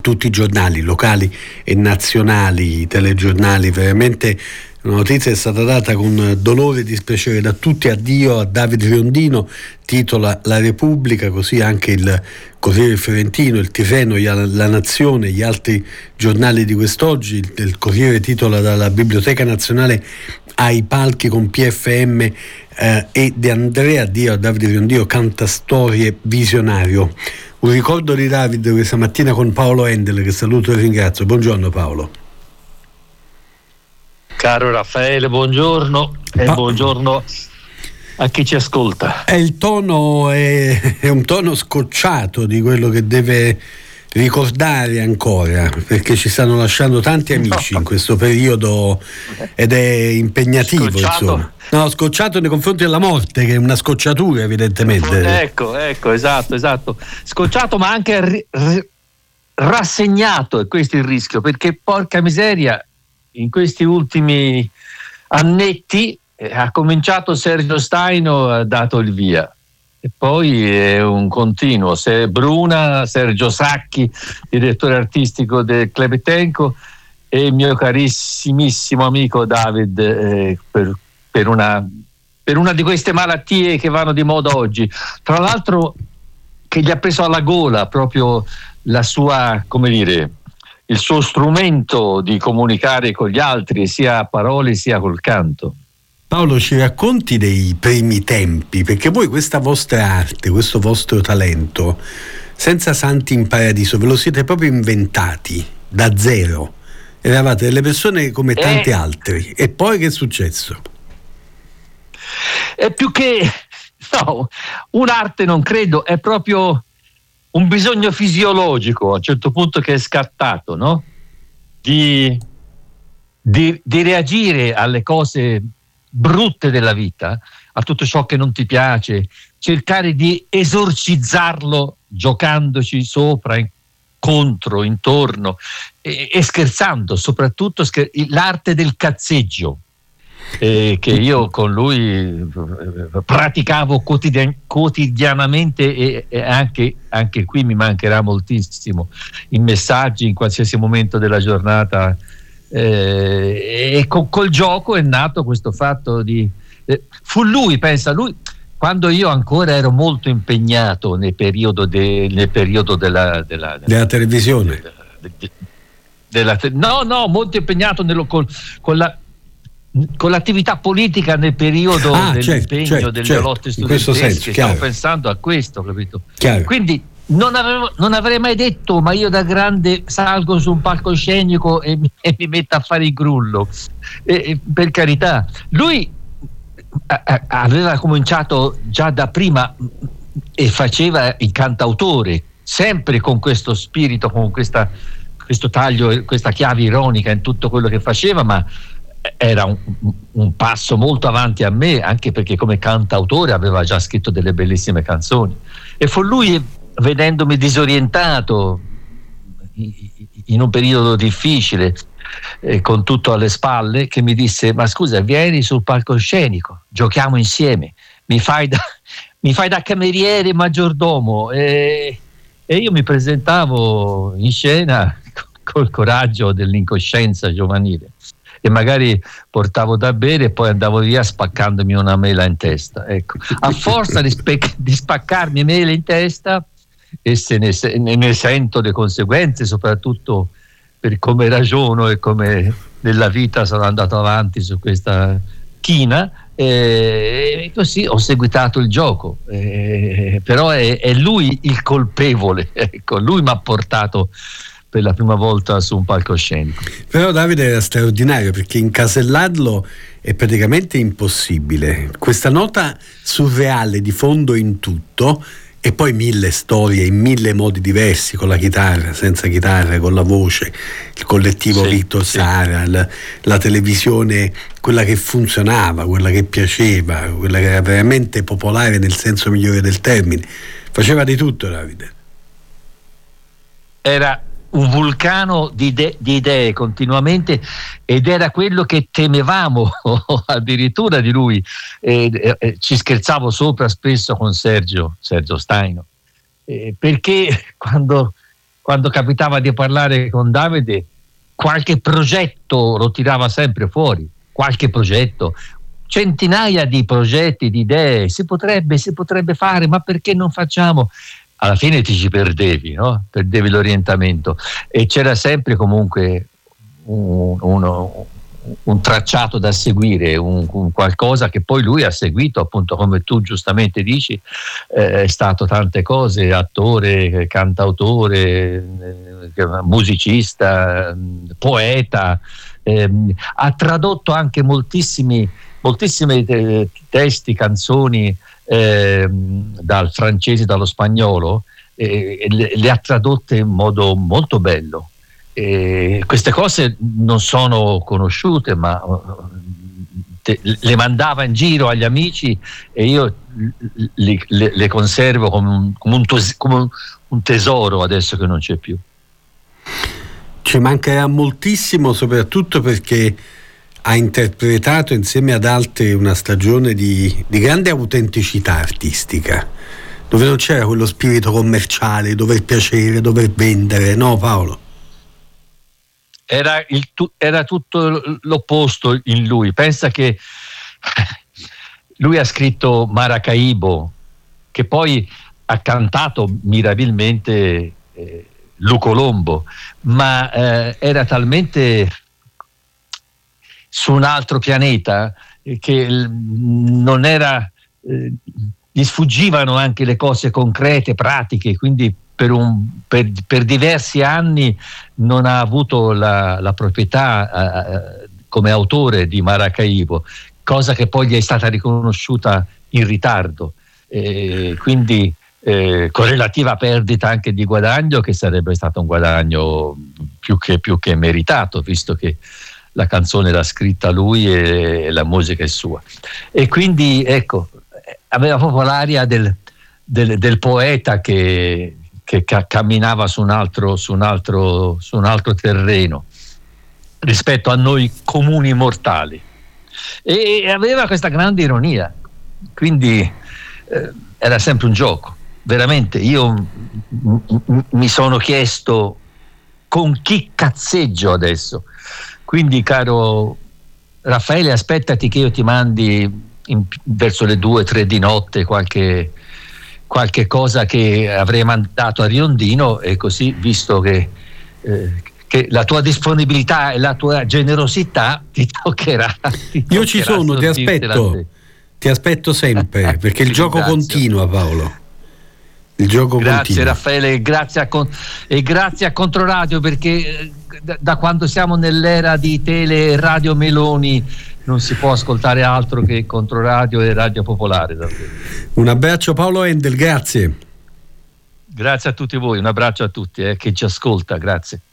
tutti i giornali locali e nazionali, i telegiornali. Veramente la notizia è stata data con dolore e dispiacere da tutti. Addio a Davide Riondino, titola La Repubblica, così anche il Corriere Fiorentino, il Tirreno, La Nazione, gli altri giornali di quest'oggi. Il Corriere titola Dalla Biblioteca Nazionale ai palchi con PFM e De Andrea. Addio a Davide Riondino, cantastorie visionario. Un ricordo di Davide questa mattina con Paolo Endel, che saluto e ringrazio. Buongiorno Paolo. Caro Raffaele, buongiorno e buongiorno a chi ci ascolta. Il tono è un tono scocciato di quello che deve ricordare ancora, perché ci stanno lasciando tanti amici in questo periodo ed è impegnativo. Scocciato. Insomma. No, scocciato nei confronti della morte, che è una scocciatura evidentemente. Ecco, esatto. Scocciato, ma anche rassegnato, e questo è il rischio, perché porca miseria, in questi ultimi annetti ha cominciato Sergio Staino, ha dato il via. E poi è un continuo, Bruna, Sergio Sacchi, direttore artistico del Club Etenco, e il mio carissimissimo amico David, per una di queste malattie che vanno di moda oggi. Tra l'altro che gli ha preso alla gola proprio la sua, il suo strumento di comunicare con gli altri, sia a parole sia col canto. Paolo, ci racconti dei primi tempi, perché voi questa vostra arte, questo vostro talento, senza santi in paradiso, ve lo siete proprio inventati da zero. Eravate delle persone come tanti altri. E poi che è successo? È più che un'arte, non credo, è proprio un bisogno fisiologico a un certo punto che è scattato, no? Di reagire alle cose brutte della vita, a tutto ciò che non ti piace, cercare di esorcizzarlo giocandoci sopra, contro, intorno e scherzando, soprattutto l'arte del cazzeggio, che io con lui praticavo quotidianamente, e anche qui mi mancherà moltissimo, in messaggi in qualsiasi momento della giornata. E col gioco è nato questo fatto fu lui, quando io ancora ero molto impegnato nel periodo della televisione, molto impegnato con l'attività politica nel periodo dell'impegno delle lotte studentesche. Stavo pensando a questo, capito? Chiaro. Quindi non avrei mai detto, ma io da grande salgo su un palcoscenico e mi metto a fare il grullo. Per carità, lui aveva cominciato già da prima e faceva il cantautore, sempre con questo spirito, con questo taglio, questa chiave ironica in tutto quello che faceva, ma era un passo molto avanti a me, anche perché come cantautore aveva già scritto delle bellissime canzoni. E fu lui, vedendomi disorientato in un periodo difficile, con tutto alle spalle, che mi disse: ma scusa, vieni sul palcoscenico, giochiamo insieme, mi fai da cameriere maggiordomo. E io mi presentavo in scena col coraggio dell'incoscienza giovanile, e magari portavo da bere e poi andavo via spaccandomi una mela in testa. Ecco, a forza di spaccarmi mele in testa, e ne sento le conseguenze, soprattutto per come ragiono e come nella vita sono andato avanti su questa china, e così ho seguitato il gioco, però è lui il colpevole, ecco, lui mi ha portato per la prima volta su un palcoscenico. Però Davide era straordinario, perché incasellarlo è praticamente impossibile. Questa nota surreale di fondo in tutto, e poi 1000 storie in 1000 modi diversi, con la chitarra, senza chitarra, con la voce, il collettivo Victor Sara, la televisione, quella che funzionava, quella che piaceva, quella che era veramente popolare nel senso migliore del termine. Faceva di tutto Davide. Era un vulcano di idee continuamente, ed era quello che temevamo addirittura di lui. Ci scherzavo sopra spesso con Sergio Staino, perché quando quando capitava di parlare con Davide, qualche progetto lo tirava sempre fuori, qualche progetto, centinaia di progetti, di idee, si potrebbe fare, ma perché non facciamo? Alla fine ti ci perdevi, no? Perdevi l'orientamento, e c'era sempre comunque un tracciato da seguire, un qualcosa che poi lui ha seguito, appunto, come tu giustamente dici, è stato tante cose: attore, cantautore, musicista, poeta, ha tradotto anche moltissimi testi, canzoni dal francese, dallo spagnolo, le ha tradotte in modo molto bello. Queste cose non sono conosciute, ma le mandava in giro agli amici, e io le conservo come un tesoro, adesso che non c'è più. Ci mancherà moltissimo, soprattutto perché ha interpretato insieme ad altri una stagione di grande autenticità artistica, dove non c'era quello spirito commerciale, dover piacere, dover vendere, no Paolo? Era tutto l'opposto in lui. Pensa che lui ha scritto Maracaibo, che poi ha cantato mirabilmente Luco Lombo, ma era talmente su un altro pianeta che non era, gli sfuggivano anche le cose concrete, pratiche, quindi per diversi anni non ha avuto la proprietà come autore di Maracaibo, cosa che poi gli è stata riconosciuta in ritardo, quindi con relativa perdita anche di guadagno, che sarebbe stato un guadagno più che meritato, visto che la canzone l'ha scritta lui e la musica è sua. E quindi ecco, aveva proprio l'aria del poeta che camminava su un altro terreno rispetto a noi comuni mortali, e aveva questa grande ironia, quindi era sempre un gioco. Veramente io mi sono chiesto con chi cazzeggio adesso. Quindi, caro Raffaele, aspettati che io ti mandi verso le 2-3 di notte qualche cosa che avrei mandato a Riondino, e così, visto che la tua disponibilità e la tua generosità ti toccherà. Io ci sono, ti aspetto sempre, perché il gioco continua, Paolo. Il gioco grazie continua. Raffaele, grazie a Controradio, perché da quando siamo nell'era di Tele e Radio Meloni non si può ascoltare altro che Controradio e Radio Popolare, davvero. Un abbraccio Paolo Endel, grazie. Grazie a tutti voi, un abbraccio a tutti che ci ascolta, grazie.